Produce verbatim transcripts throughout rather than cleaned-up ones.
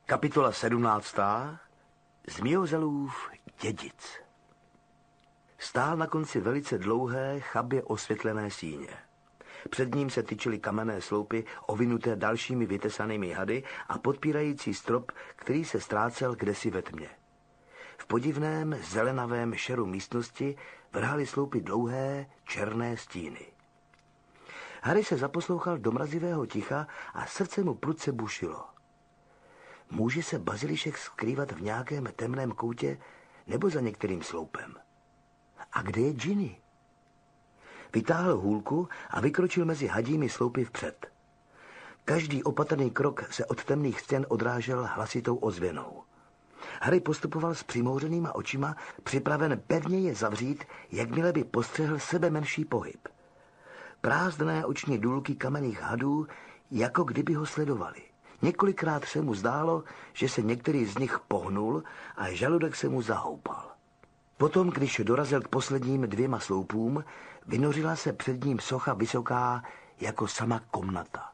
Kapitola sedmnáctá. Zmijozelův dědic. Stál na konci velice dlouhé, chabě osvětlené síně. Před ním se tyčily kamenné sloupy, ovinuté dalšími vytesanými hady a podpírající strop, který se ztrácel kdesi ve tmě. V podivném, zelenavém šeru místnosti vrhaly sloupy dlouhé, černé stíny. Harry se zaposlouchal do mrazivého ticha a srdce mu prudce bušilo. Může se bazilišek skrývat v nějakém temném koutě nebo za některým sloupem? A kde je Ginny? Vytáhl hůlku a vykročil mezi hadími sloupy vpřed. Každý opatrný krok se od temných stěn odrážel hlasitou ozvěnou. Harry postupoval s přimouřenýma očima, připraven pevně je zavřít, jakmile by postřehl sebe menší pohyb. Prázdné oční důlky kamenných hadů, jako kdyby ho sledovali. Několikrát se mu zdálo, že se některý z nich pohnul a žaludek se mu zahoupal. Potom, když dorazil k posledním dvěma sloupům, vynořila se před ním socha vysoká jako sama komnata.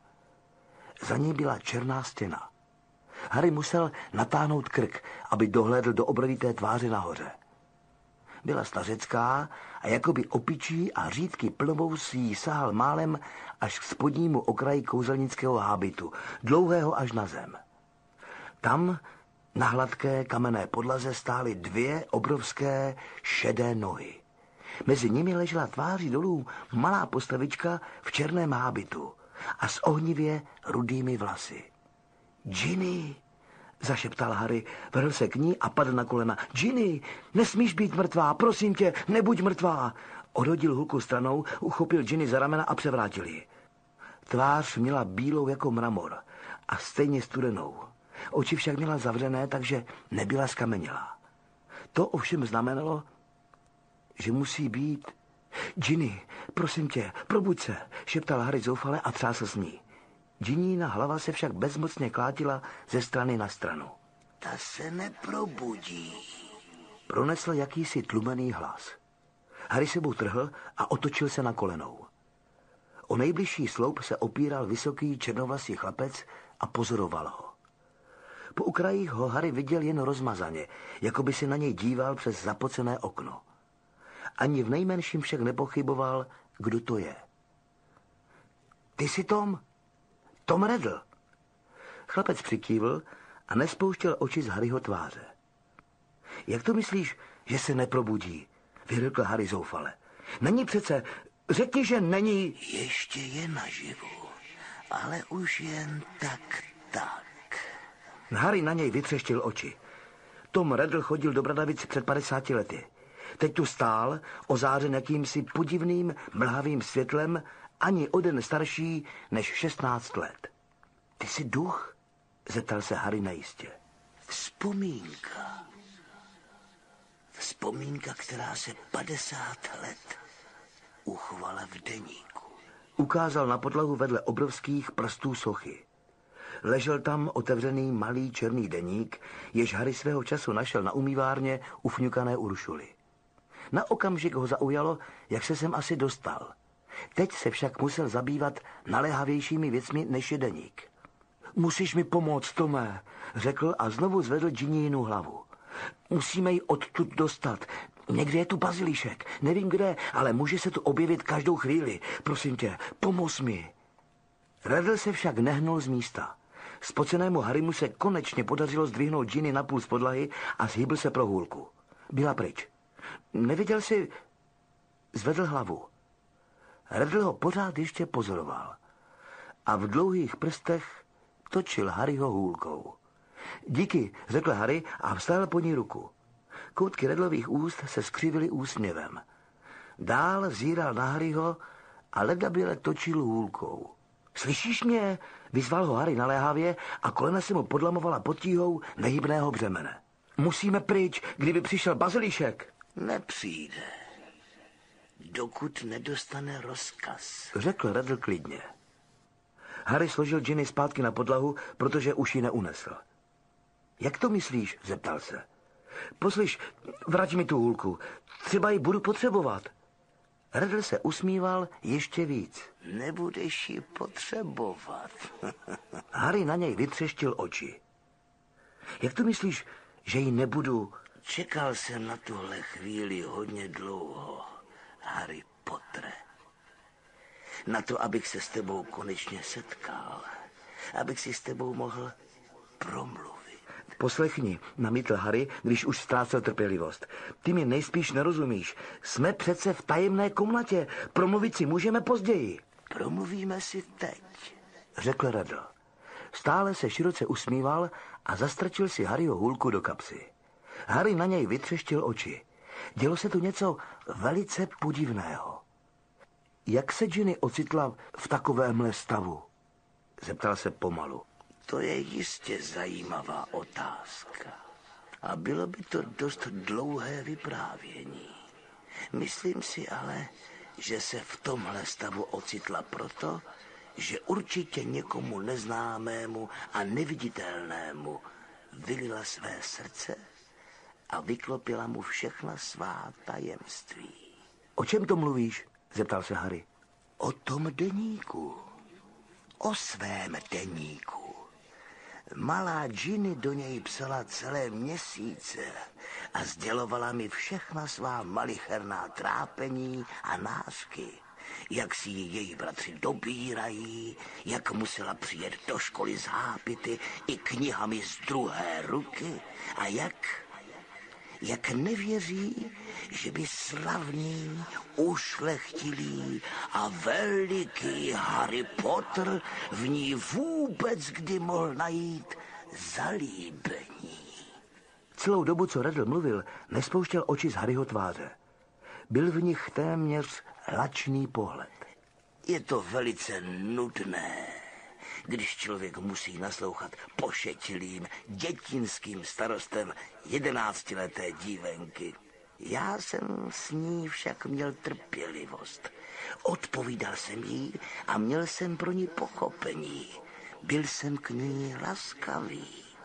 Za ní byla černá stěna. Harry musel natáhnout krk, aby dohlédl do obrovité tváře nahoře. Byla stařecká a jakoby opičí a řídky plnovousí sahal málem až k spodnímu okraji kouzelnického hábitu, dlouhého až na zem. Tam na hladké kamenné podlaze stály dvě obrovské šedé nohy. Mezi nimi ležela tváří dolů malá postavička v černém hábitu a s ohnivě rudými vlasy. Ginny, zašeptal Harry, vrhl se k ní a padl na kolena. Ginny, nesmíš být mrtvá, prosím tě, nebuď mrtvá. Odhodil hulku stranou, uchopil Ginny za ramena a převrátil ji. Tvář měla bílou jako mramor a stejně studenou. Oči však měla zavřené, takže nebyla skamenělá. To ovšem znamenalo, že musí být... Ginny, prosím tě, probuď se, šeptal Harry zoufale a třásl s ní. Ginnyna hlava se však bezmocně klátila ze strany na stranu. Ta se neprobudí, pronesl jakýsi tlumený hlas. Harry sebou trhl a otočil se na kolenou. O nejbližší sloup se opíral vysoký černovlasý chlapec a pozoroval ho. Po okrajích ho Harry viděl jen rozmazaně, jako by si na něj díval přes zapocené okno. Ani v nejmenším však nepochyboval, kdo to je. Ty jsi Tom? Tom Riddle. Chlapec přikývl a nespouštěl oči z Harryho tváře. Jak to myslíš, že se neprobudí? Vyřkl Harry zoufale. Není přece, řekni, že není... Ještě je naživu, ale už jen tak, tak. Harry na něj vytřeštil oči. Tom Riddle chodil do Bradavic před padesáti lety. Teď tu stál, ozářen jakýmsi podivným mlhavým světlem, ani o den starší než šestnáct let. Ty jsi duch? Zeptal se Harry nejistě. Vzpomínka. Vzpomínka, která se padesát let uchovala v deníku. Ukázal na podlahu vedle obrovských prstů sochy. Ležel tam otevřený malý černý deník, jež Harry svého času našel na umývárně u fňukané Uršuly. Na okamžik ho zaujalo, jak se sem asi dostal. Teď se však musel zabývat naléhavějšími věcmi, než je deník. Musíš mi pomoct, Tome, řekl a znovu zvedl Ginnyinu hlavu. Musíme ji odtud dostat. Někde je tu bazilišek, nevím kde, ale může se tu objevit každou chvíli. Prosím tě, pomoz mi. Riddle se však nehnul z místa. Spocenému Harrymu se konečně podařilo zdvihnout Ginny na půl z podlahy a zhýbl se pro hůlku. Byla pryč. Neviděl jsi... Zvedl hlavu. Riddle ho pořád ještě pozoroval. A v dlouhých prstech točil Harryho hůlkou. Díky, řekl Harry a vstal po ní ruku. Koutky Riddlových úst se skřivily úsměvem. Dál zíral na Harryho a ledabyle točil hůlkou. Slyšíš mě? Vyzval ho Harry naléhavě a kolena se mu podlamovala pod tíhou nehybného břemene. Musíme pryč, kdyby přišel bazilišek. Nepřijde, dokud nedostane rozkaz, řekl Riddle klidně. Harry složil Ginny zpátky na podlahu, protože už ji neunesl. Jak to myslíš? Zeptal se. Poslyš, vrať mi tu hůlku, třeba ji budu potřebovat. Riddle se usmíval ještě víc. Nebudeš ji potřebovat. Harry na něj vytřeštil oči. Jak to myslíš, že ji nebudu? Čekal jsem na tuhle chvíli hodně dlouho, Harry Pottere. Na to, abych se s tebou konečně setkal. Abych si s tebou mohl promluvit. Poslechni, namítl Harry, když už ztrácel trpělivost. Ty mi nejspíš nerozumíš. Jsme přece v tajemné komnatě. Promluvit si můžeme později. Promluvíme si teď, řekl Redl. Stále se široce usmíval a zastrčil si Harryho hůlku do kapsy. Harry na něj vytřeštil oči. Dělo se tu něco velice podivného. Jak se Ginny ocitla v takovémhle stavu? Zeptal se pomalu. To je jistě zajímavá otázka. A bylo by to dost dlouhé vyprávění. Myslím si ale, že se v tomhle stavu ocitla proto, že určitě někomu neznámému a neviditelnému vylila své srdce a vyklopila mu všechna svá tajemství. O čem to mluvíš? Zeptal se Harry. O tom deníku. O svém deníku. Malá Ginny do něj psala celé měsíce a sdělovala mi všechna svá malicherná trápení a nářky. Jak si ji její bratři dobírají, jak musela přijet do školy s hápity i knihami z druhé ruky a jak... jak nevěří, že by slavný, ušlechtilý a veliký Harry Potter v ní vůbec kdy mohl najít zalíbení. Celou dobu, co Redl mluvil, nespouštěl oči z Harryho tváře. Byl v nich téměř lačný pohled. Je to velice nudné, když člověk musí naslouchat pošetilým, dětinským starostem jedenáctileté dívenky. Já jsem s ní však měl trpělivost. Odpovídal jsem jí a měl jsem pro ní pochopení. Byl jsem k ní laskavý.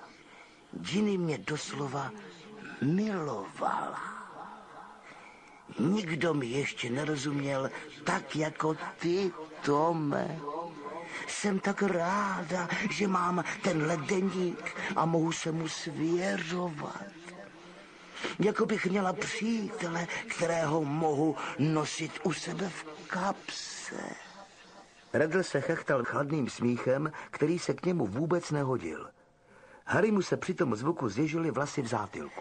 Ginny mě doslova milovala. Nikdo mi ještě nerozuměl tak jako ty, Tome. Jsem tak ráda, že mám tenhle deník a mohu se mu svěřovat. Jako bych měla přítele, kterého mohu nosit u sebe v kapse. Redl se chechtal chladným smíchem, který se k němu vůbec nehodil. Harry mu se při tom zvuku zježily vlasy v zátylku.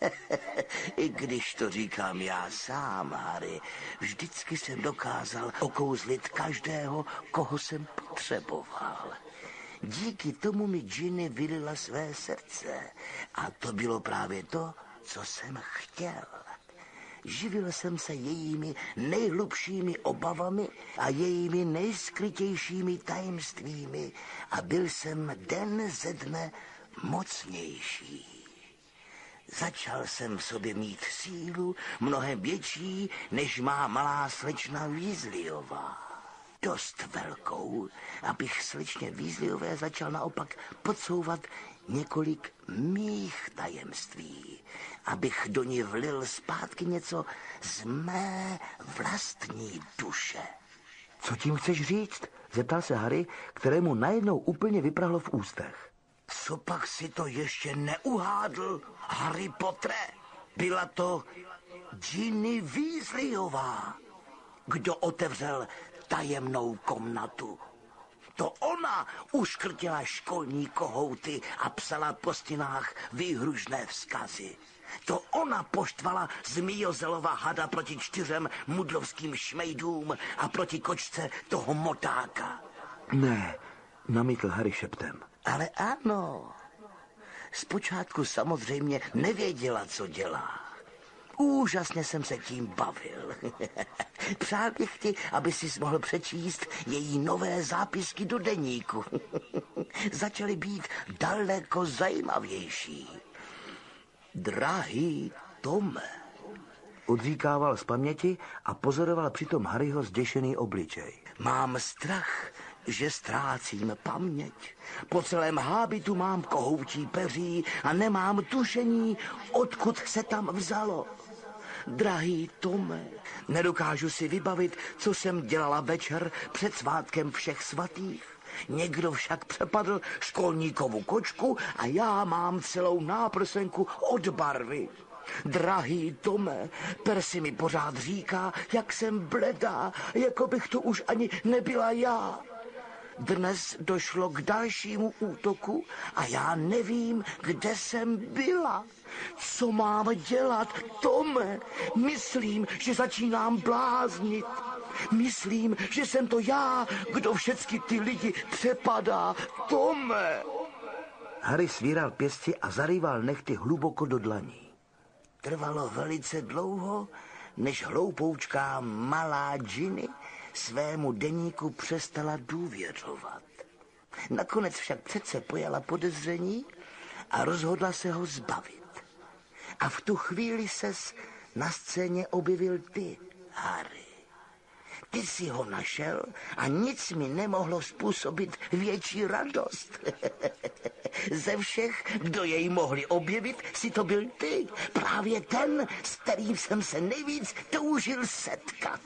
I když to říkám já sám, Harry, vždycky jsem dokázal okouzlit každého, koho jsem potřeboval. Díky tomu mi Ginny vylila své srdce a to bylo právě to, co jsem chtěl. Živil jsem se jejími nejhlubšími obavami a jejími nejskrytějšími tajemstvími a byl jsem den ze dne mocnější. Začal jsem v sobě mít sílu mnohem větší, než má malá slečna Weasleyová. Dost velkou, abych slečně Weasleyové začal naopak podsouvat několik mých tajemství, abych do ní vlil zpátky něco z mé vlastní duše. Co tím chceš říct? Zeptal se Harry, kterému najednou úplně vyprahlo v ústech. Copak si to ještě neuhádl, Harry Pottere? Byla to Ginny Weasleyová, kdo otevřel tajemnou komnatu. To ona uškrtila školní kohouty a psala po stěnách výhružné vzkazy. To ona poštvala Zmijozelova hada proti čtyřem mudlovským šmejdům a proti kočce toho motáka. Ne, namítl Harry šeptem. Ale ano, zpočátku samozřejmě nevěděla, co dělá. Úžasně jsem se tím bavil. Přál bych ti, aby si mohl přečíst její nové zápisky do deníku. Začaly být daleko zajímavější. Drahý Tome. Odříkával z paměti a pozoroval přitom Harryho zděšený obličej. Mám strach, že ztrácím paměť. Po celém hábitu mám kohoutí peří a nemám tušení, odkud se tam vzalo. Drahý Tome, nedokážu si vybavit, co jsem dělala večer před svátkem všech svatých. Někdo však přepadl školníkovu kočku a já mám celou náprsenku od barvy. Drahý Tome, Percy mi pořád říká, jak jsem bledá, jako bych to už ani nebyla já. Dnes došlo k dalšímu útoku a já nevím, kde jsem byla. Co mám dělat, Tome? Myslím, že začínám bláznit. Myslím, že jsem to já, kdo všecky ty lidi přepadá. Tome! Harry svíral pěsti a zarýval nehty hluboko do dlaní. Trvalo velice dlouho, než hloupoučká malá Ginny svému deníku přestala důvěřovat. Nakonec však přece pojala podezření a rozhodla se ho zbavit. A v tu chvíli ses na scéně objevil ty, Harry. Ty si ho našel a nic mi nemohlo způsobit větší radost. Ze všech, kdo jej mohli objevit, si to byl ty. Právě ten, s kterým jsem se nejvíc toužil setkat.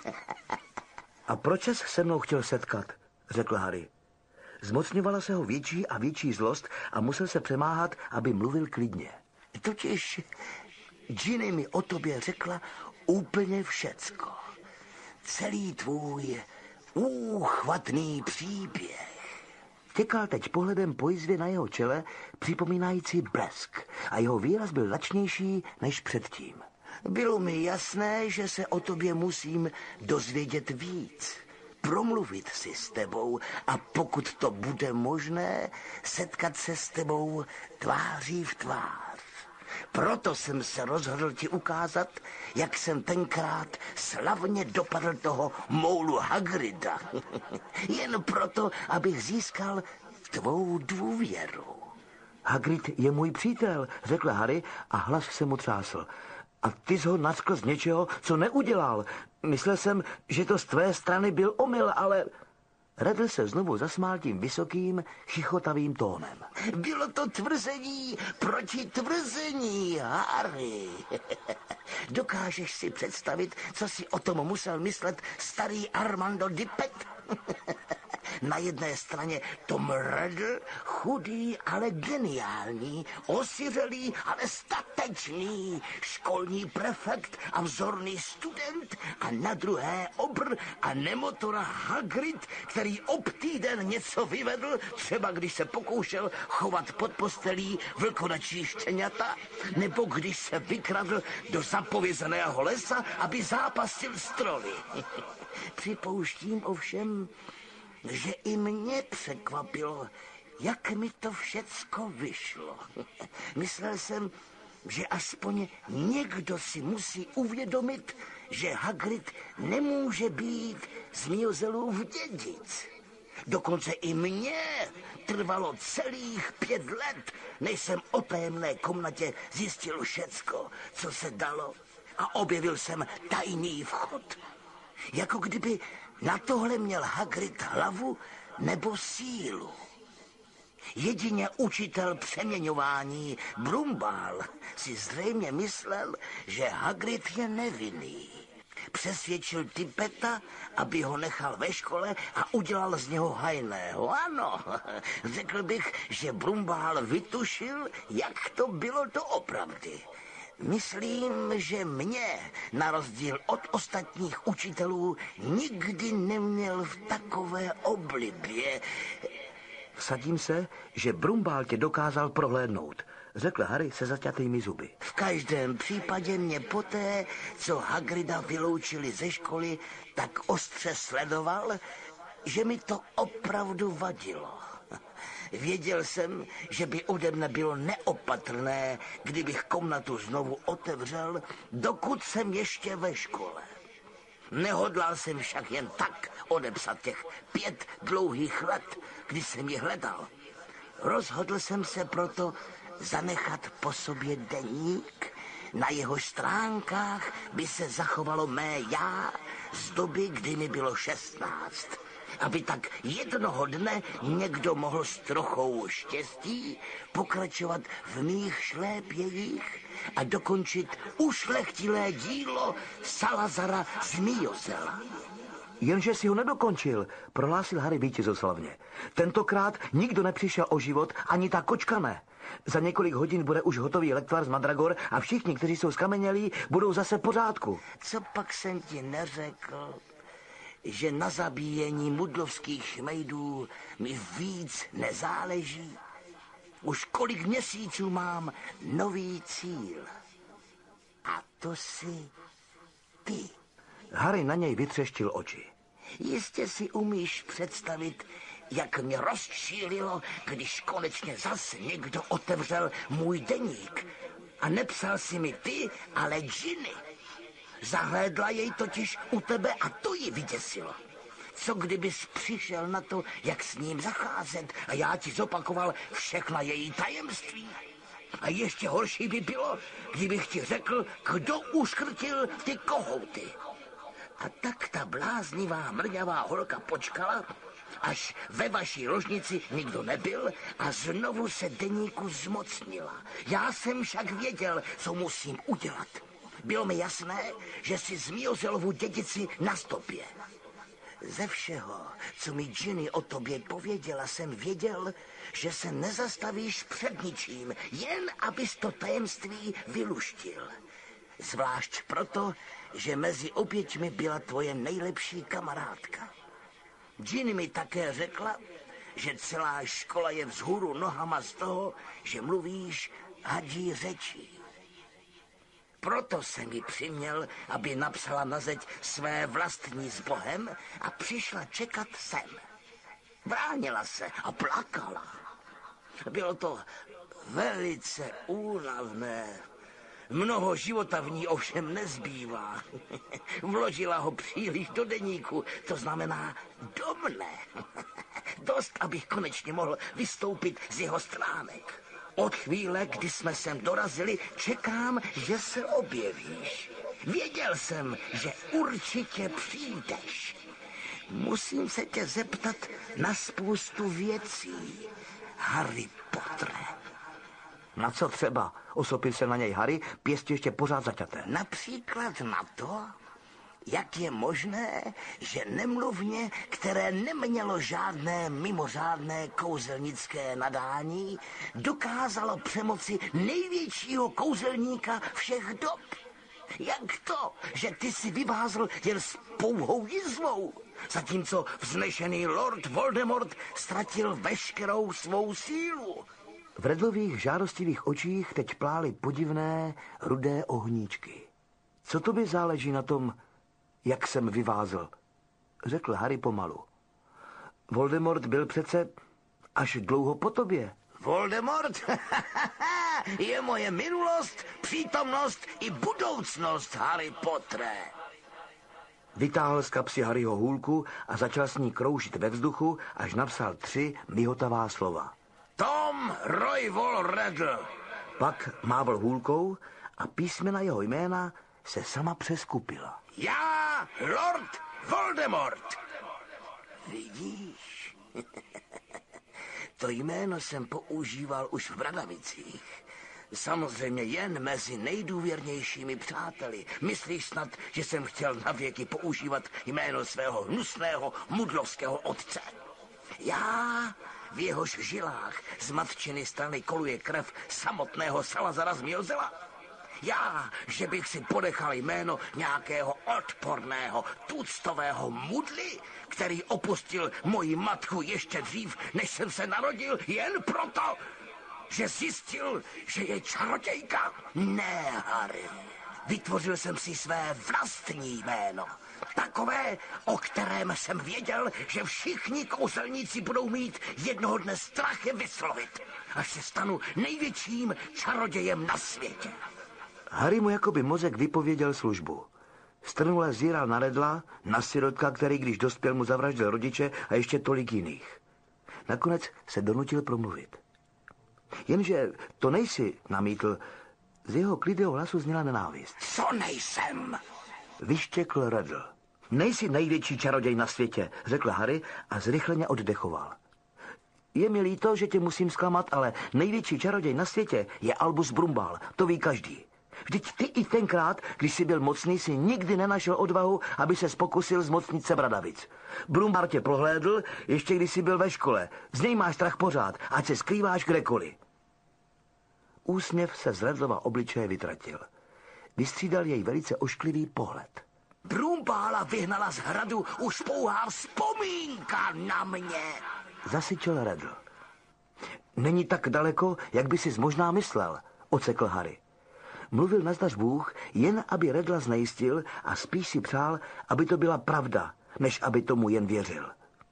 A proč ses se mnou chtěl setkat, řekl Harry. Zmocňovala se ho větší a větší zlost a musel se přemáhat, aby mluvil klidně. Totiž Ginny mi o tobě řekla úplně všecko. Celý tvůj úchvatný příběh. Těkal teď pohledem po jizvě na jeho čele, připomínající blesk, a jeho výraz byl lačnější než předtím. Bylo mi jasné, že se o tobě musím dozvědět víc, promluvit si s tebou a pokud to bude možné, setkat se s tebou tváří v tvář. Proto jsem se rozhodl ti ukázat, jak jsem tenkrát slavně dopadl toho moulu Hagrida. Jen proto, abych získal tvou důvěru. Hagrid je můj přítel, řekl Harry a hlas se mu třásl. A ty jsi ho nařkl z něčeho, co neudělal. Myslel jsem, že to z tvé strany byl omyl, ale... Redl se znovu zasmál tím vysokým, chichotavým tónem. Bylo to tvrzení proti tvrzení, Harry. Dokážeš si představit, co si o tom musel myslet starý Armando Dippet? Na jedné straně Tom Riddle, chudý, ale geniální, osiřelý, ale statečný, školní prefekt a vzorný student a na druhé obr a nemotora Hagrid, který obtýden něco vyvedl, třeba když se pokoušel chovat pod postelí vlkodačí štěňata, nebo když se vykradl do zapovězeného lesa, aby zápasil s troly. Připouštím ovšem, že i mě překvapilo, jak mi to všecko vyšlo. Myslel jsem, že aspoň někdo si musí uvědomit, že Hagrid nemůže být z Miozelův dědic. Dokonce i mně trvalo celých pět let, než jsem o tajemné komnatě zjistil všecko, co se dalo, a objevil jsem tajný vchod. Jako kdyby na tohle měl Hagrid hlavu nebo sílu. Jedině učitel přeměňování Brumbál si zřejmě myslel, že Hagrid je nevinný. Přesvědčil Tippeta, aby ho nechal ve škole a udělal z něho hajného. Ano, řekl bych, že Brumbál vytušil, jak to bylo doopravdy. Myslím, že mě, na rozdíl od ostatních učitelů, nikdy neměl v takové oblibě. Vsadím se, že Brumbál tě dokázal prohlédnout, řekl Harry se zaťatými zuby. V každém případě mě poté, co Hagrida vyloučili ze školy, tak ostře sledoval, že mi to opravdu vadilo. Věděl jsem, že by ode mne bylo neopatrné, kdybych komnatu znovu otevřel, dokud jsem ještě ve škole. Nehodlal jsem však jen tak odepsat těch pět dlouhých let, kdy jsem ji hledal. Rozhodl jsem se proto zanechat po sobě deník, na jeho stránkách by se zachovalo mé já z doby, kdy mi bylo šestnáct. Aby tak jednoho dne někdo mohl s trochou štěstí pokračovat v mých šlépějích a dokončit ušlechtilé dílo Salazara z Miozela. Jenže si ho nedokončil, prohlásil Harry vítězoslavně. Tentokrát nikdo nepřišel o život, ani ta kočka ne. Za několik hodin bude už hotový lektvar z Mandragor a všichni, kteří jsou skamenělí, budou zase v pořádku. Co pak jsem ti neřekl, že na zabíjení mudlovských šmejdů mi víc nezáleží? Už kolik měsíců mám nový cíl. A to si ty. Harry na něj vytřeštil oči. Jistě si umíš představit, jak mě rozčílilo, když konečně zas někdo otevřel můj deník. A nepsal si mi ty, ale Ginny. Zahlédla jej totiž u tebe a to ji vyděsilo. Co kdybys přišel na to, jak s ním zacházet a já ti zopakoval všechna její tajemství? A ještě horší by bylo, kdybych ti řekl, kdo uškrtil ty kohouty. A tak ta bláznivá mrňavá holka počkala, až ve vaší ložnici nikdo nebyl a znovu se deníku zmocnila. Já jsem však věděl, co musím udělat. Bylo mi jasné, že si Zmiozelovu dědici na stopě. Ze všeho, co mi Ginny o tobě pověděla, jsem věděl, že se nezastavíš před ničím, jen abys to tajemství vyluštil. Zvlášť proto, že mezi oběťmi byla tvoje nejlepší kamarádka. Ginny mi také řekla, že celá škola je vzhůru nohama z toho, že mluvíš hadí řečí. Proto jsem ji přiměl, aby napsala na zeď své vlastní s Bohem a přišla čekat sem. Bránila se a plakala. Bylo to velice únavné. Mnoho života v ní ovšem nezbývá. Vložila ho příliš do deníku, to znamená do mne. Dost, abych konečně mohl vystoupit z jeho stránek. Od chvíle, kdy jsme sem dorazili, čekám, že se objevíš. Věděl jsem, že určitě přijdeš. Musím se tě zeptat na spoustu věcí, Harry Pottere. Na co třeba? Osopil se na něj Harry, pěstí ještě pořád zaťaté. Například na to, jak je možné, že nemluvně, které nemělo žádné mimořádné kouzelnické nadání, dokázalo přemoci největšího kouzelníka všech dob. Jak to, že ty si vyvázl jen s pouhou jizvou, zatímco vznešený Lord Voldemort ztratil veškerou svou sílu? V Redlových žádostivých očích teď plály podivné rudé ohníčky. Co tobě záleží na tom, jak jsem vyvázl, řekl Harry pomalu. Voldemort byl přece až dlouho po tobě. Voldemort? Je moje minulost, přítomnost i budoucnost, Harry Pottere. Vytáhl z kapsy Harryho hůlku a začal s ní kroužit ve vzduchu, až napsal tři mihotavá slova. Tom Royval Riddle. Pak mávl hůlkou a písmena jeho jména se sama přeskupila. Já, Lord Voldemort. Vidíš? To jméno jsem používal už v Bradavicích. Samozřejmě jen mezi nejdůvěrnějšími přáteli. Myslíš snad, že jsem chtěl navěky používat jméno svého hnusného mudlovského otce? Já, v jehož žilách z matčiny strany koluje krev samotného Salazara Zmiozela? Já, že bych si podechal jméno nějakého odporného, tuctového mudly, který opustil moji matku ještě dřív, než jsem se narodil, jen proto, že zjistil, že je čarodějka? Ne, Harry. Vytvořil jsem si své vlastní jméno. Takové, o kterém jsem věděl, že všichni kouzelníci budou mít jednoho dne strach je vyslovit, až se stanu největším čarodějem na světě. Harry mu jakoby mozek vypověděl službu. Strnule zíral na Redla, na sirotka, který když dospěl mu zavraždil rodiče a ještě tolik jiných. Nakonec se donutil promluvit. Jenže to nejsi, namítl, z jeho klidného hlasu zněla nenávist. Co nejsem? Vyštěkl Redl. Nejsi největší čaroděj na světě, řekl Harry a zrychleně oddechoval. Je mi líto, že tě musím zklamat, ale největší čaroděj na světě je Albus Brumbál, to ví každý. Vždyť ty i tenkrát, když jsi byl mocný, si nikdy nenašel odvahu, aby se pokusil zmocnit se Bradavic. Brumbar tě prohlédl, ještě když jsi byl ve škole. Z něj máš strach pořád, ať se skrýváš kdekoliv. Úsměv se z Redlova obličeje vytratil. Vystřídal jej velice ošklivý pohled. Brumbála vyhnala z hradu už pouhá vzpomínka na mě. Zasyčel Redl. Není tak daleko, jak by si možná myslel, ocekl Harry. Mluvil nazdař Bůh, jen aby Redla znejistil a spíš si přál, aby to byla pravda, než aby tomu jen věřil.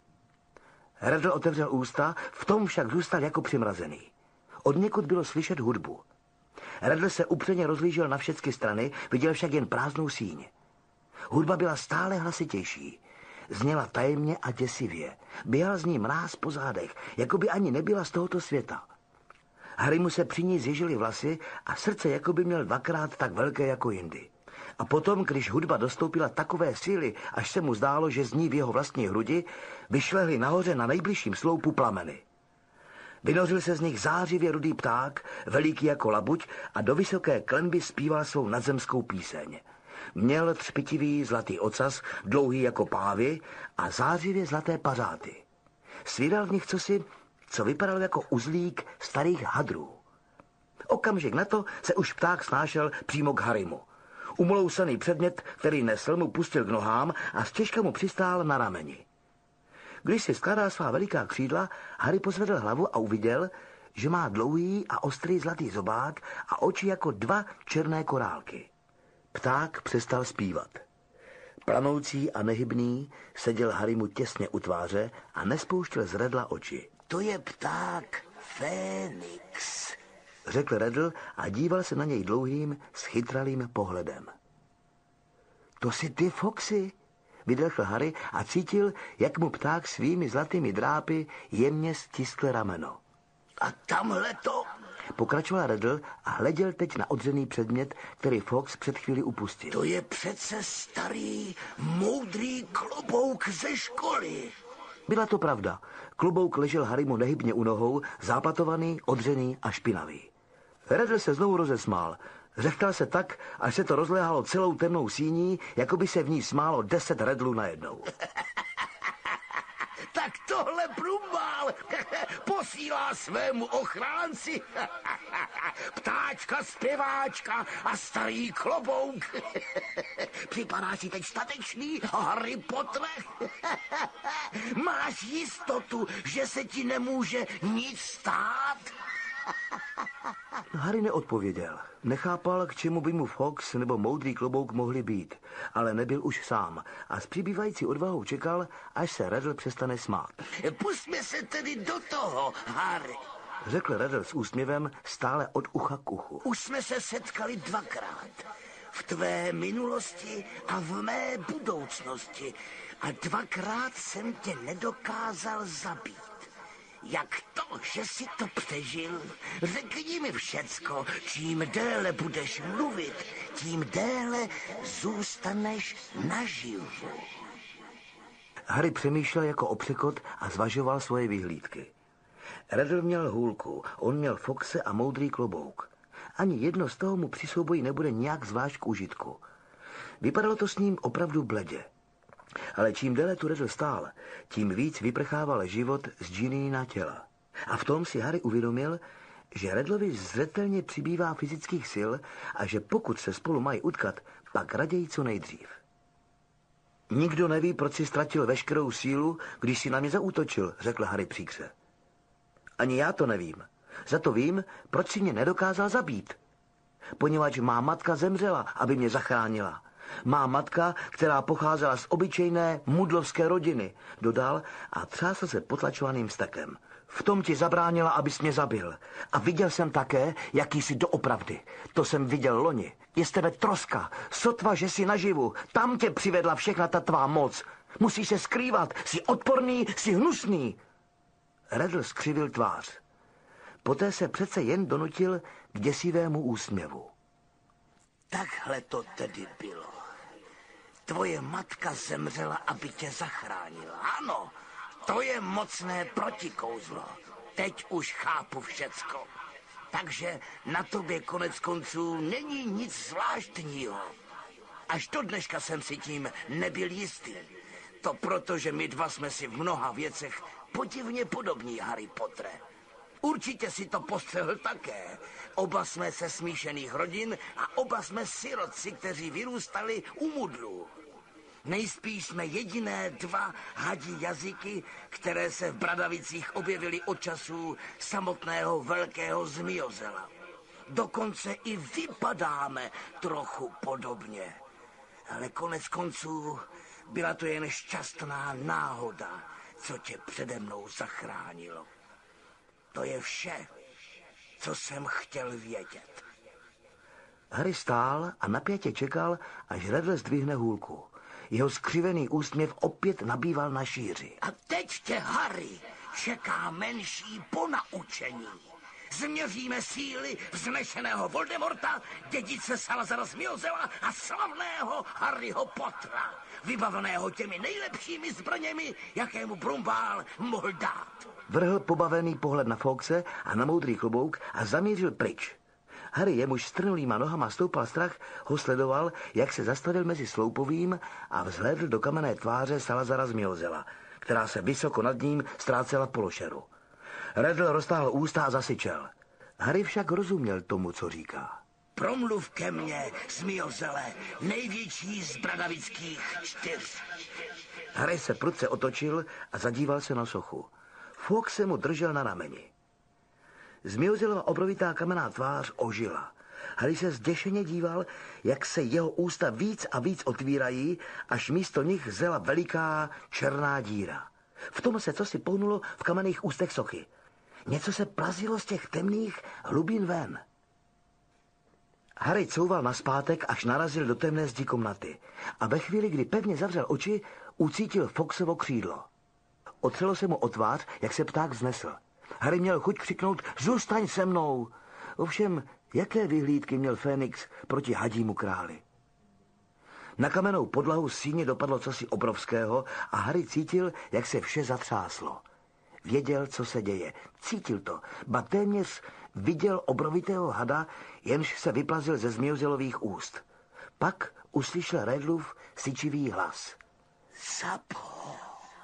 Redl otevřel ústa, v tom však zůstal jako přimrazený. Odněkud bylo slyšet hudbu. Redl se upřeně rozlížel na všechny strany, viděl však jen prázdnou síň. Hudba byla stále hlasitější. Zněla tajemně a děsivě. Běhal z ní mráz po zádech, jako by ani nebyla z tohoto světa. Harry mu se při ní zježily vlasy a srdce jako by měl dvakrát tak velké jako jindy. A potom, když hudba dostoupila takové síly, až se mu zdálo, že zní v jeho vlastní hrudi, vyšlehly nahoře na nejbližším sloupu plameny. Vynořil se z nich zářivě rudý pták, veliký jako labuť, a do vysoké klenby zpíval svou nadzemskou píseň. Měl třpitivý zlatý ocas, dlouhý jako pávy a zářivě zlaté pařáty. Svíral v nich cosi, co vypadalo jako uzlík starých hadrů. Okamžik na to se už pták snášel přímo k Harrymu. Umlousaný předmět, který nesl, mu pustil k nohám a stěžka mu přistál na rameni. Když si skládal svá veliká křídla, Harry pozvedl hlavu a uviděl, že má dlouhý a ostrý zlatý zobák a oči jako dva černé korálky. Pták přestal zpívat. Planoucí a nehybný seděl Harrymu těsně u tváře a nespouštěl z Redla oči. To je pták Fénix, řekl Redl a díval se na něj dlouhým, schytralým pohledem. To jsi ty, Foxy, vydechl Harry a cítil, jak mu pták svými zlatými drápy jemně stiskl rameno. A tamhle to... Pokračoval Redl a hleděl teď na odřený předmět, který Fox před chvíli upustil. To je přece starý, moudrý klobouk ze školy. Byla to pravda. Klobouk ležel Harrymu nehybně u nohou, záplatovaný, odřený a špinavý. Redl se znovu rozesmál. Řechtal se tak, až se to rozléhalo celou temnou síní, jako by se v ní smálo deset Redlů najednou. Tak tohle Brumbál posílá svému ochránci ptáčka, zpěváčka a starý klobouk. Připadá si teď statečný, Harry Potter? Máš jistotu, že se ti nemůže nic stát? Harry neodpověděl. Nechápal, k čemu by mu Fox nebo moudrý klobouk mohli být, ale nebyl už sám a s přibývající odvahou čekal, až se Redl přestane smát. Pusťme se tedy do toho, Harry, řekl Redl s úsměvem stále od ucha k uchu. Už jsme se setkali dvakrát. V tvé minulosti a v mé budoucnosti. A dvakrát jsem tě nedokázal zabít. Jak to, že jsi to přežil? Řekni mi všecko. Čím déle budeš mluvit, tím déle zůstaneš naživu. Harry přemýšlel jako o překot a zvažoval svoje vyhlídky. Redl měl hůlku, on měl Foxe a moudrý klobouk. Ani jedno z toho mu při souboji nebude nějak zvlášť k užitku. Vypadalo to s ním opravdu bledě. Ale čím déle tu Redl stál, tím víc vyprchával život z Ginnyna těla. A v tom si Harry uvědomil, že Redlovi zřetelně přibývá fyzických sil a že pokud se spolu mají utkat, pak raději co nejdřív. Nikdo neví, proč si ztratil veškerou sílu, když si na mě zaútočil, řekl Harry příkře. Ani já to nevím. Za to vím, proč si mě nedokázal zabít. Poněvadž má matka zemřela, aby mě zachránila. Má matka, která pocházela z obyčejné mudlovské rodiny, dodal a třásl se potlačovaným stekem. V tom ti zabránila, abys mě zabil. A viděl jsem také, jaký jsi doopravdy. To jsem viděl loni. Je z tebe troska. Sotva, že jsi naživu. Tam tě přivedla všechna ta tvá moc. Musíš se skrývat. Jsi odporný, jsi hnusný. Redl skřivil tvář. Poté se přece jen donutil k děsivému úsměvu. Takhle to tedy bylo. Tvoje matka zemřela, aby tě zachránila. Ano, to je mocné protikouzlo. Teď už chápu všecko. takže na tobě konec konců není nic zvláštního. Až do dneška jsem si tím nebyl jistý. To proto, že my dva jsme si v mnoha věcech podivně podobní, Harry Pottere. Určitě si to postřehl také. Oba jsme se smíšených rodin a oba jsme sirotci, kteří vyrůstali u mudlů. Nejspíš jsme jediné dva hadí jazyky, které se v Bradavicích objevily od časů samotného velkého zmijozela. Dokonce i vypadáme trochu podobně. Ale konec konců byla to jen šťastná náhoda, co tě přede mnou zachránilo. To je vše, co jsem chtěl vědět. Harry stál a napjatě čekal, až Redl zdvihne hůlku. Jeho skřivený úsměv opět nabýval na šíři. A teď tě, Harry, čeká menší ponaučení. Změříme síly vznešeného Voldemorta, dědice Salazara Zmijozela a slavného Harryho Pottera, vybaveného těmi nejlepšími zbraněmi, jakému Brumbál mohl dát. Vrhl pobavený pohled na Fawkese a na moudrý klobouk a zamířil pryč. Harry, jemuž strnulýma nohama stoupal strach, ho sledoval, jak se zastavil mezi sloupovým a vzhlédl do kamenné tváře Salazara Zmijozela, která se vysoko nad ním ztrácela pološeru. Redl roztáhl ústa a zasyčel. Harry však rozuměl tomu, co říká. Promluv ke mně, Zmijozele, největší z bradavických čtyř. Harry se prudce otočil a zadíval se na sochu. Fawkes se mu držel na rameni. Zmijozelova obrovitá kamenná tvář ožila. Harry se zděšeně díval, jak se jeho ústa víc a víc otvírají, až místo nich zela veliká černá díra. V tom se cosi pohnulo v kamenných ústech sochy. Něco se plazilo z těch temných hlubin ven. Harry couval nazpátek, až narazil do temné zdi komnaty. A ve chvíli, kdy pevně zavřel oči, ucítil Fawkesovo křídlo. Otřelo se mu o tvář, jak se pták vznesl. Harry měl chuť křiknout, zůstaň se mnou. Ovšem, jaké vyhlídky měl Fénix proti hadímu králi? Na kamennou podlahu síně dopadlo cosi obrovského a Harry cítil, jak se vše zatřáslo. Věděl, co se děje. Cítil to, ba téměř viděl obrovitého hada, jenž se vyplazil ze Zmijozelových úst. Pak uslyšel Redlův syčivý hlas. Sapo.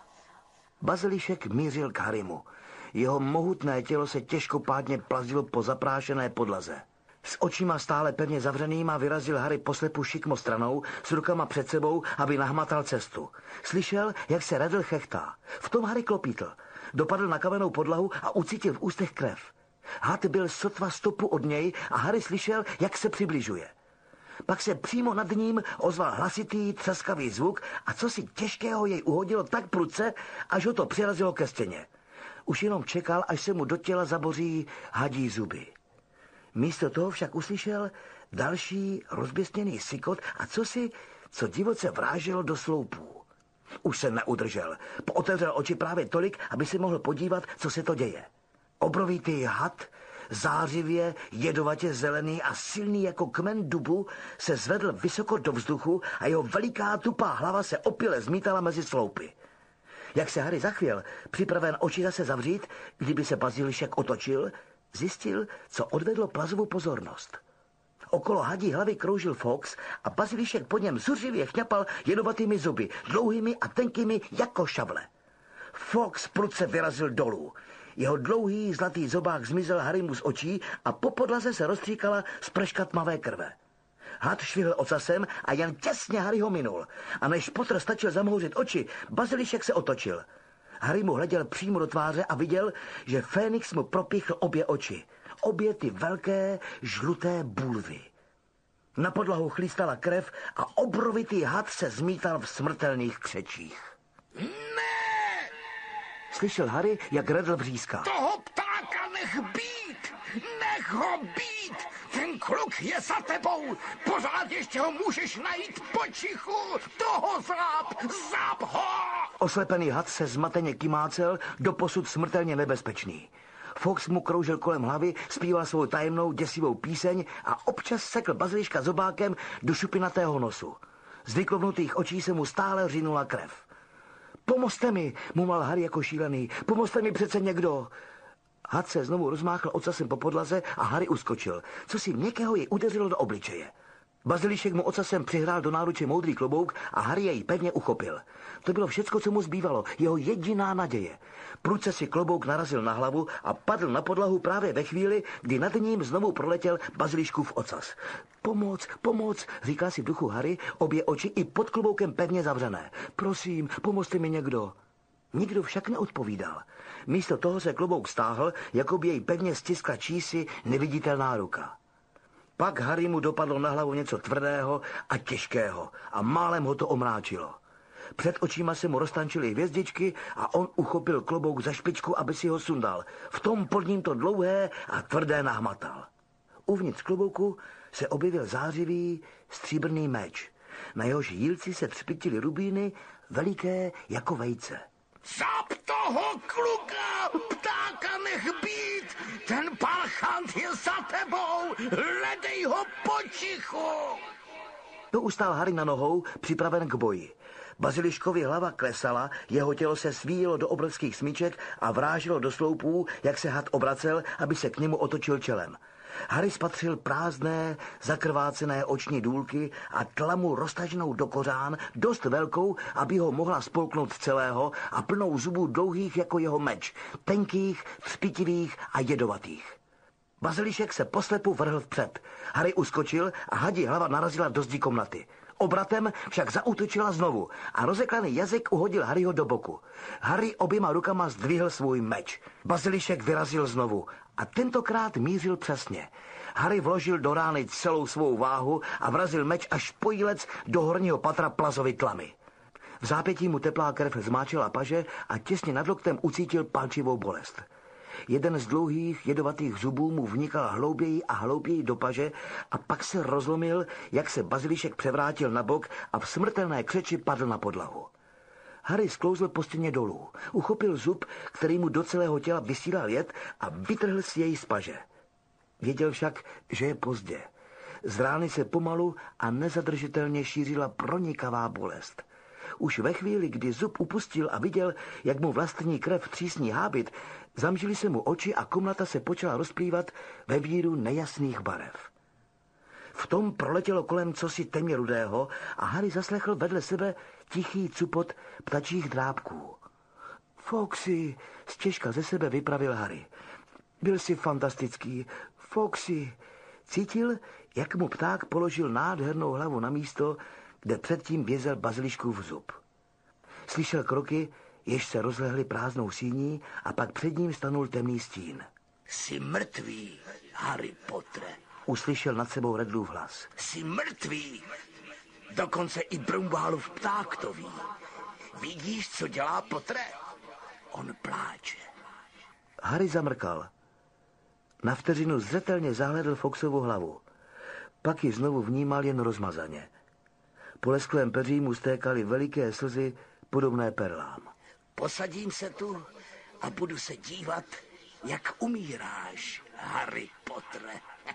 Bazilišek mířil k Harrymu. Jeho mohutné tělo se těžkopádně plazilo po zaprášené podlaze. S očima stále pevně zavřenýma vyrazil Harry poslepu šikmo stranou, s rukama před sebou, aby nahmatal cestu. Slyšel, jak se Redl chechtá. V tom Harry klopítl. Dopadl na kamennou podlahu a ucítil v ústech krev. Had byl sotva stopu od něj a Harry slyšel, jak se přibližuje. Pak se přímo nad ním ozval hlasitý, třaskavý zvuk a cosi těžkého jej uhodilo tak prudce, až ho to přirazilo ke stěně. Už jenom čekal, až se mu do těla zaboří hadí zuby. Místo toho však uslyšel další rozběsněný sykot a cosi, co divoce vráželo do sloupů. Už se neudržel. Pootevřel oči právě tolik, aby si mohl podívat, co se to děje. Obrovitý had, zářivě, jedovatě zelený a silný jako kmen dubu, se zvedl vysoko do vzduchu a jeho veliká tupá hlava se opile zmítala mezi sloupy. Jak se Harry zachvěl, připraven oči zase zavřít, kdyby se Bazilišek otočil, zjistil, co odvedlo Plazovu pozornost. Okolo hadí hlavy kroužil Fawkes a Bazilišek pod něm zuřivě chňapal jedovatými zuby, dlouhými a tenkými jako šavle. Fawkes prudce vyrazil dolů. Jeho dlouhý zlatý zobák zmizel Harrymu z očí a po podlaze se rozstříkala sprška tmavé krve. Had švihl ocasem a jen těsně Harry ho minul. A než Potter stačil zamhouřit oči, Bazilišek se otočil. Harry mu hleděl přímo do tváře a viděl, že Fénix mu propíchl obě oči. Obě ty velké žluté bulvy. Na podlahu chlístala krev a obrovitý had se zmítal v smrtelných křečích. Ne! Slyšel Harry, jak Redl vříská. Toho ptáka nech být! Nech ho být! Ten kluk je za tebou! Pořád ještě ho můžeš najít potichu! Toho záp! Záp ho! Oslepený had se zmateně kymácel, doposud smrtelně nebezpečný. Fawkes mu kroužil kolem hlavy, zpíval svou tajemnou děsivou píseň a občas sekl Baziliška zobákem do šupinatého nosu. Z vyklovnutých očí se mu stále řinula krev. Pomozte mi, mumal Harry jako šílený, pomozte mi přece někdo. Had se znovu rozmáchl ocasem po podlaze a Harry uskočil. Co si měkkého jej udeřilo do obličeje. Bazilišek mu ocasem přihrál do náruče moudrý klobouk a Harry jej pevně uchopil. To bylo všecko, co mu zbývalo, jeho jediná naděje. Prudce si klobouk narazil na hlavu a padl na podlahu právě ve chvíli, kdy nad ním znovu proletěl Baziliškův ocas. Pomoc, pomoc, říká si v duchu Harry, obě oči i pod kloboukem pevně zavřené. Prosím, pomozte mi někdo. Nikdo však neodpovídal. Místo toho se klobouk stáhl, jako by jej pevně stiskla čísi neviditelná ruka. Pak Harry mu dopadlo na hlavu něco tvrdého a těžkého a málem ho to omráčilo. Před očima se mu roztančily hvězdičky a on uchopil klobouk za špičku, aby si ho sundal. V tom pod ním to dlouhé a tvrdé nahmatal. Uvnitř klobouku se objevil zářivý stříbrný meč. Na jehož jílci se třpitily rubíny, veliké jako vejce. Zap toho kluka, ptáka nech být, ten parchant je za tebou, hledej ho potichu. To ustál Harry na nohou, připraven k boji. Baziliškovi hlava klesala, jeho tělo se svíjelo do obrovských smyček a vráželo do sloupů, jak se had obracel, aby se k němu otočil čelem. Harry spatřil prázdné, zakrvácené oční důlky a tlamu roztaženou do kořán, dost velkou, aby ho mohla spolknout celého a plnou zubů dlouhých jako jeho meč, tenkých, třpitivých a jedovatých. Bazilišek se poslepu vrhl vpřed. Harry uskočil a hadí hlava narazila do zdi komnaty. Obratem však zaútočila znovu a rozeklaný jazyk uhodil Harryho do boku. Harry oběma rukama zdvihl svůj meč. Bazilišek vyrazil znovu a tentokrát mířil přesně. Harry vložil do rány celou svou váhu a vrazil meč až po jílec do horního patra Plazovy tlamy. V zápětí mu teplá krev zmáčela paže a těsně nad loktem ucítil palčivou bolest. Jeden z dlouhých jedovatých zubů mu vnikal hlouběji a hlouběji do paže a pak se rozlomil, jak se Bazilišek převrátil na bok a v smrtelné křeči padl na podlahu. Harry sklouzl po stěně dolů, uchopil zub, který mu do celého těla vysílal jed a vytrhl si jej z paže. Věděl však, že je pozdě. Z rány se pomalu a nezadržitelně šířila pronikavá bolest. Už ve chvíli, kdy zub upustil a viděl, jak mu vlastní krev třísní hábit, zamžily se mu oči a komnata se počala rozplývat ve víru nejasných barev. V tom proletělo kolem cosi temně rudého a Harry zaslechl vedle sebe tichý cupot ptačích drápků. Foxy, stěžka ze sebe vypravil Harry. Byl jsi fantastický. Foxy. Cítil, jak mu pták položil nádhernou hlavu na místo, kde předtím vězel Baziliškův zub. Slyšel kroky, jež se rozlehly prázdnou síní a pak před ním stanul temný stín. Jsi mrtvý, Harry Pottere. Uslyšel nad sebou Redlův hlas. Jsi mrtvý. Dokonce i Brumbálův pták to ví. Vidíš, co dělá Pottere? On pláče. Harry zamrkal. Na vteřinu zřetelně zahledl Foxovu hlavu. Pak ji znovu vnímal jen rozmazaně. Po lesklém peří mu stékaly veliké slzy podobné perlám. Posadím se tu a budu se dívat, jak umíráš, Harry Pottere.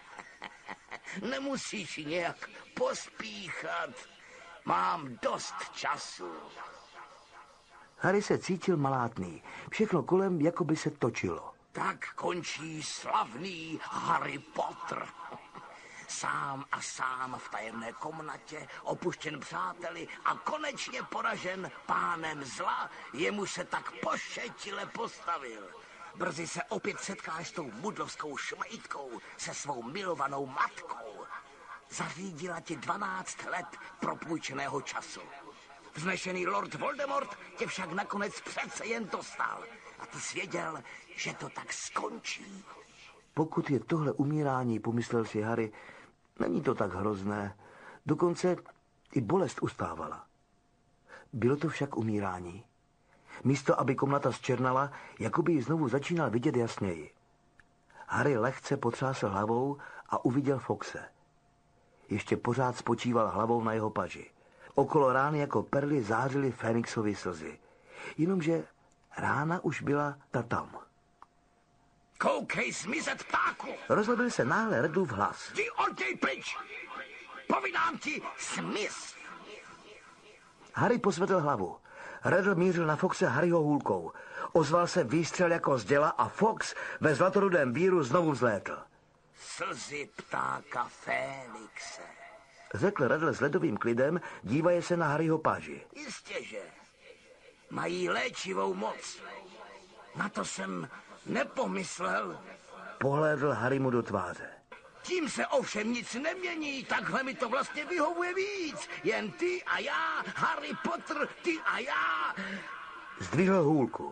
Nemusíš nějak pospíchat. Mám dost času. Harry se cítil malátný. Všechno kolem jako by se točilo. Tak končí slavný Harry Potter. Sám a sám v tajemné komnatě, opuštěn přáteli a konečně poražen pánem zla, jemu se tak pošetile postavil. Brzy se opět setkáš s tou mudlovskou šmejdkou, se svou milovanou matkou. Zařídila ti dvanáct let propůjčeného času. Vznešený Lord Voldemort tě však nakonec přece jen dostal. A ty jsi věděl, že to tak skončí. Pokud je tohle umírání, pomyslel si Harry, není to tak hrozné. Dokonce i bolest ustávala. Bylo to však umírání. Místo, aby komnata zčernala, jako by ji znovu začínal vidět jasněji. Harry lehce potřásl hlavou a uviděl Foxe. Ještě pořád spočíval hlavou na jeho paži. Okolo rány jako perly zářily Fénixovy slzy. Jenomže rána už byla ta tam. Koukej zmizet, ptáku! Rozlebil se náhle Redlův hlas. Jdi odtěj pryč! Povídám ti, zmiz! Harry posvedl hlavu. Redl mířil na Foxe Harryho hůlkou. Ozval se výstřel jako z děla a Fox ve zlatorudém víru znovu vzlétl. Slzy ptáka Félixe, řekl Redl s ledovým klidem, dívaje se na Harryho páži. Jistěže. Mají léčivou moc. Na to jsem nepomyslel. Pohlédl Harry mu do tváře. Tím se ovšem nic nemění, takhle mi to vlastně vyhovuje víc. Jen ty a já, Harry Potter, ty a já. Zdvihl hůlku.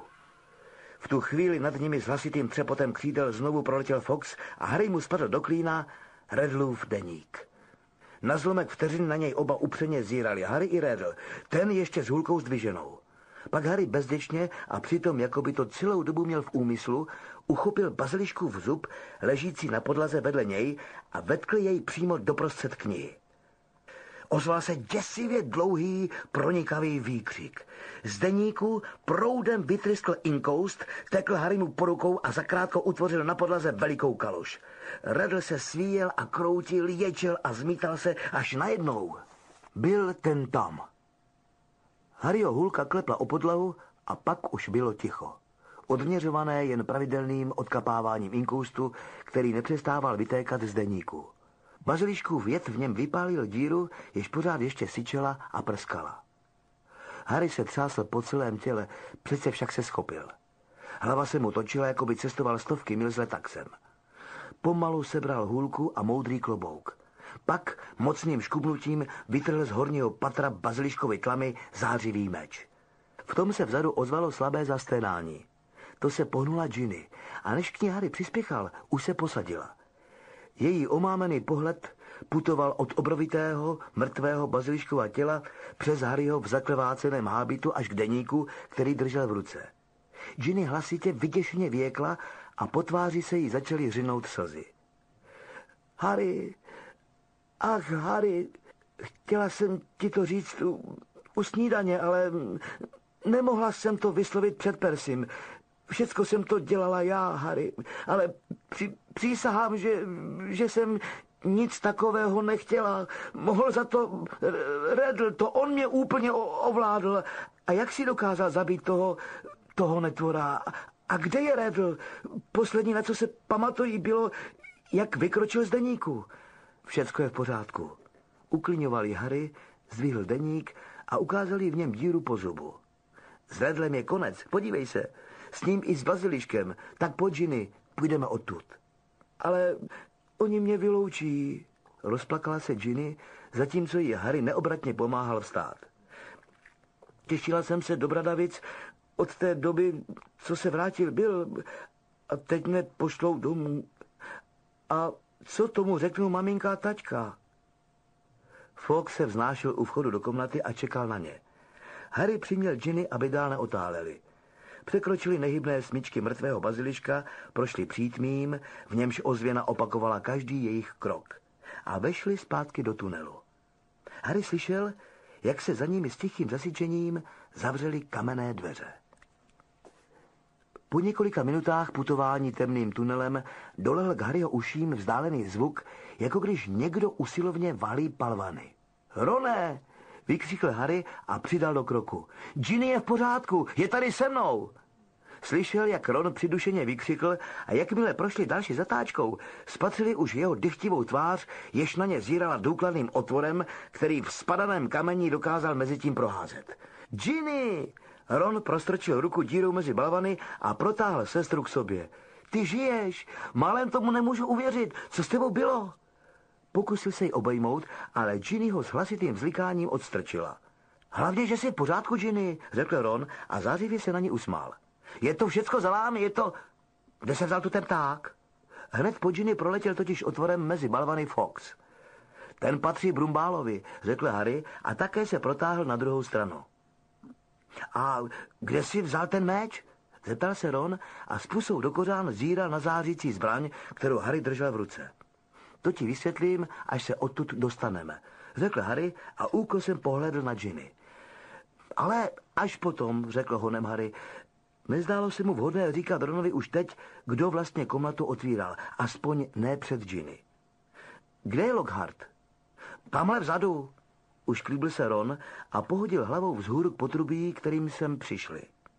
V tu chvíli nad nimi s hlasitým třepotem křídel znovu proletěl Fox a Harry mu spadl do klína Redlův deník. Na zlomek vteřin na něj oba upřeně zírali, Harry i Redl, ten ještě s hůlkou zdviženou. Pak Harry bezděčně a přitom, jako by to celou dobu měl v úmyslu, uchopil baziliškův zub, ležící na podlaze vedle něj a vetkl jej přímo doprostřed knihy. Ozval se děsivě dlouhý, pronikavý výkřik. Z deníku proudem vytryskl inkoust, tekl Harrymu po rukou a zakrátko utvořil na podlaze velikou kaluž. Redl se svíjel a kroutil, ječel a zmítal se, až najednou byl ten tam. Harryho hůlka klepla o podlahu a pak už bylo ticho. Odměřované jen pravidelným odkapáváním inkoustu, který nepřestával vytékat z deníku. Baziliškův jed v něm vypálil díru, jež pořád ještě syčela a prskala. Harry se třásl po celém těle, přece však se schopil. Hlava se mu točila, jako by cestoval stovky mil s letaxem. Pomalu sebral hůlku a moudrý klobouk. Pak mocným škubnutím vytrhl z horního patra baziliškovy tlamy zářivý meč. V tom se vzadu ozvalo slabé zasténání. To se pohnula Ginny a než k ní Harry přispěchal, už se posadila. Její omámený pohled putoval od obrovitého, mrtvého baziliškova těla přes Harryho v zakleváceném hábitu až k deníku, který držel v ruce. Ginny hlasitě vyděšeně věkla a po tváři se jí začaly řinout slzy. Harry, ach Harry, chtěla jsem ti to říct u, u snídaně, ale nemohla jsem to vyslovit před Percym. Všecko jsem to dělala já, Harry, ale při, přísahám, že, že jsem nic takového nechtěla. Mohl za to Redl, to on mě úplně ovládl. A jak si dokázal zabít toho, toho netvora? A kde je Redl? Poslední, na co se pamatují, bylo, jak vykročil z deníku. Všecko je v pořádku. Uklíňovali Harry, zdvihl deník a ukázali v něm díru po zubu. S Redlem je konec, podívej se. S ním i s baziliškem, tak po Ginny půjdeme odtud. Ale oni mě vyloučí, rozplakala se Ginny, zatímco jí Harry neobratně pomáhal vstát. Těšila jsem se do Bradavic od té doby, co se vrátil Bill, a teď mě pošlou domů. A co tomu řeknou maminka a taťka? Fox se vznášel u vchodu do komnaty a čekal na ně. Harry přiměl Ginny, aby dál neotáleli. Překročili nehybné smyčky mrtvého baziliška, prošli přítmím, v němž ozvěna opakovala každý jejich krok. A vešli zpátky do tunelu. Harry slyšel, jak se za nimi s tichým zasyčením zavřely kamenné dveře. Po několika minutách putování temným tunelem dolehl k Harryho uším vzdálený zvuk, jako když někdo usilovně valí palvany. Roné! Vykřikl Harry a přidal do kroku. Ginny je v pořádku, je tady se mnou. Slyšel, jak Ron přidušeně vykřikl a jakmile prošli další zatáčkou, spatřili už jeho dychtivou tvář, jež na ně zírala důkladným otvorem, který v spadaném kamení dokázal mezi tím proházet. Ginny! Ron prostrčil ruku dírou mezi balvany a protáhl sestru k sobě. Ty žiješ? Málem tomu nemůžu uvěřit. Co s tebou bylo? Pokusil se ji obejmout, ale Ginny ho s hlasitým vzlikáním odstrčila. Hlavně, že jsi v pořádku, Ginny, řekl Ron a zářivě se na ní usmál. Je to všecko za vámi, je to... Kde se vzal tu ten pták? Hned po Ginny proletěl totiž otvorem mezi balvany Fox. Ten patří Brumbálovi, řekl Harry a také se protáhl na druhou stranu. A kde jsi vzal ten meč? Zeptal se Ron a s pusou do kořán zíral na zářící zbraň, kterou Harry držel v ruce. To ti vysvětlím, až se odtud dostaneme, řekl Harry a úkosem pohlédl na Ginny. Ale až potom, řekl honem Harry, nezdálo se mu vhodné říkat Ronovi už teď, kdo vlastně komnatu otvíral, aspoň ne před Ginny. Kde je Lockhart? Tamhle vzadu. Už klíbil se Ron a pohodil hlavou vzhůru k potrubí, kterým sem přišli.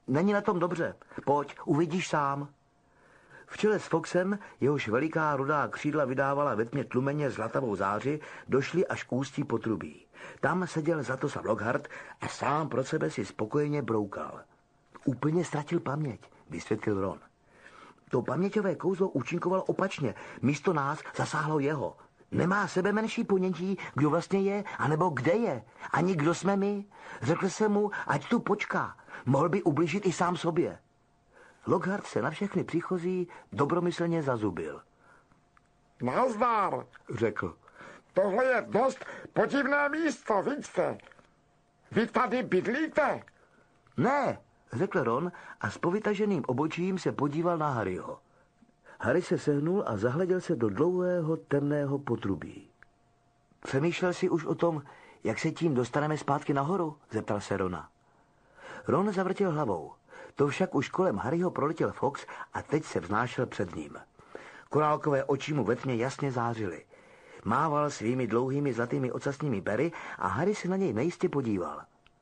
Není na tom dobře. Pojď, uvidíš sám. V čele s Foxem, jehož veliká rudá křídla vydávala ve tmě tlumeně zlatavou záři, došli až k ústí potrubí. Tam seděl Zlatoslav Lockhart a sám pro sebe si spokojeně broukal. Úplně ztratil paměť, vysvětlil Ron. To paměťové kouzlo účinkovalo opačně. Místo nás zasáhlo jeho. Nemá sebe menší ponětí, kdo vlastně je, anebo kde je. Ani kdo jsme my. Řekl jsem mu, ať tu počká. Mohl by ublížit i sám sobě. Lockhart se na všechny příchozí dobromyslně zazubil. Nazdar, Řekl. tohle je dost podivné místo, vidíte. Vy tady bydlíte? Ne, řekl Ron a s povytaženým obočím se podíval na Harryho. Harry se sehnul a zahleděl se do dlouhého temného potrubí. Přemýšlel si už o tom, jak se tím dostaneme zpátky nahoru? Zeptal se Rona. Ron zavrtěl hlavou. To však už kolem Harryho proletěl Fox a teď se vznášel před ním. Korálkové oči mu ve tmě jasně zářily. Mával svými dlouhými zlatými ocasními pery a Harry se na něj nejistě podíval.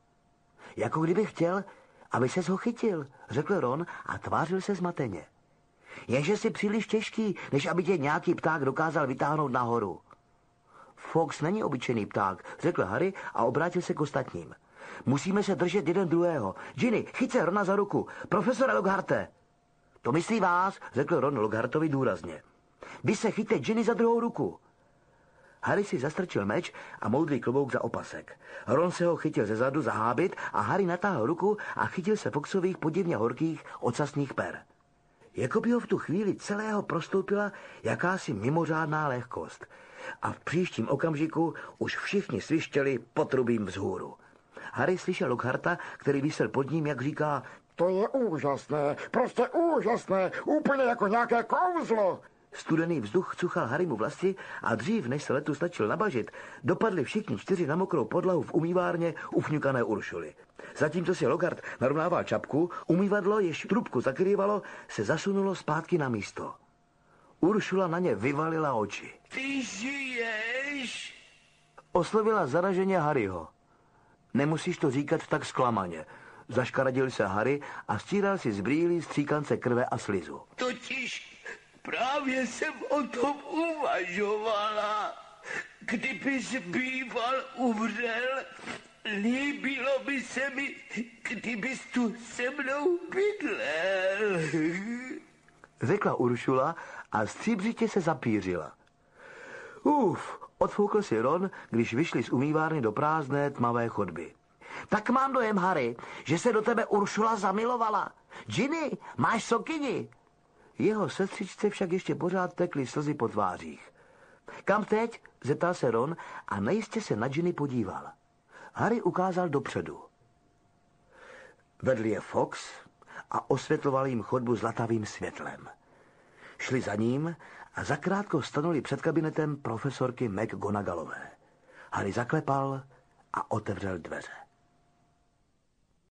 Jako kdyby chtěl, aby ses ho chytil, řekl Ron a tvářil se zmateně. Jenže jsi příliš těžký, než aby tě nějaký pták dokázal vytáhnout nahoru. Fox není obyčejný pták, řekl Harry a obrátil se k ostatním. Musíme se držet jeden druhého. Ginny, chyť se Rona za ruku. Profesore Lockharte. To myslí vás, řekl Ron Lockhartovi důrazně. Vy se chyťte Ginny za druhou ruku. Harry si zastrčil meč a moudrý klobouk za opasek. Ron se ho chytil ze zadu za hábit a Harry natáhl ruku a chytil se Foxových podivně horkých ocasních per. Jako by ho v tu chvíli celého prostoupila jakási mimořádná lehkost. A v příštím okamžiku už všichni svištěli potrubím vzhůru. Harry slyšel Lockharta, který visel pod ním, jak říká: To je úžasné, prostě úžasné, úplně jako nějaké kouzlo. Studený vzduch cuchal Harrymu vlasy a dřív, než se letu stačil nabažit, dopadli všichni čtyři na mokrou podlahu v umývárně ufňukané Uršuly. Zatímco si Lockhart narovnával čapku, umývadlo, jež trubku zakrývalo, se zasunulo zpátky na místo. Uršula na ně vyvalila oči. Ty žiješ? Oslovila zaraženě Harryho. Nemusíš to říkat tak zklamaně. Zaškaradil se Harry a stíral si z brýlí stříkance krve a slizu. Totiž právě jsem o tom uvažovala. Kdybys býval umřel, líbilo by se mi, kdybys tu se mnou bydlel. Řekla Uršula a stříbřitě se zapířila. Uf, odfoukl si Ron, když vyšli z umývárny do prázdné tmavé chodby. Tak mám dojem, Harry, že se do tebe Uršula zamilovala. Ginny, máš sokyni? Jeho sestřičce však ještě pořád tekly slzy po tvářích. Kam teď? Zeptal se Ron a nejistě se na Ginny podíval. Harry ukázal dopředu. Vedl je Fox a osvětloval jim chodbu zlatavým světlem. Šli za ním a zakrátko stanuli před kabinetem profesorky McGonagallové. Harry zaklepal a otevřel dveře.